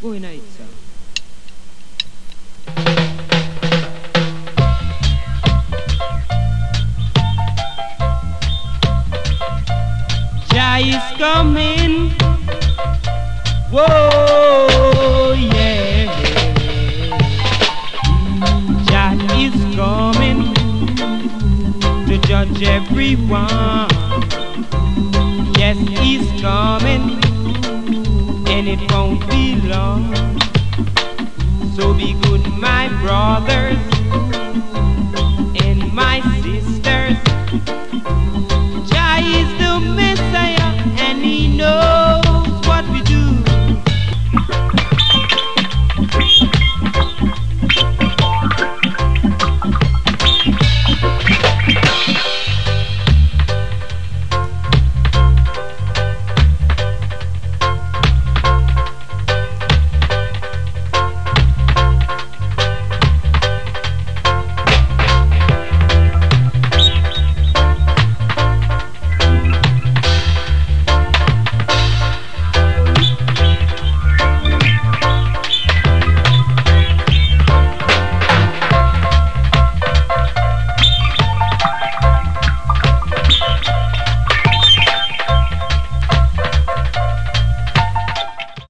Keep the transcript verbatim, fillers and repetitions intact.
Go in it, sir. Jah is coming. Whoa, yeah. Jah is coming to judge everyone. Yes, he's coming, and it won't be long. So be good, my brothers and my sisters. Jah is the Messiah, and he knows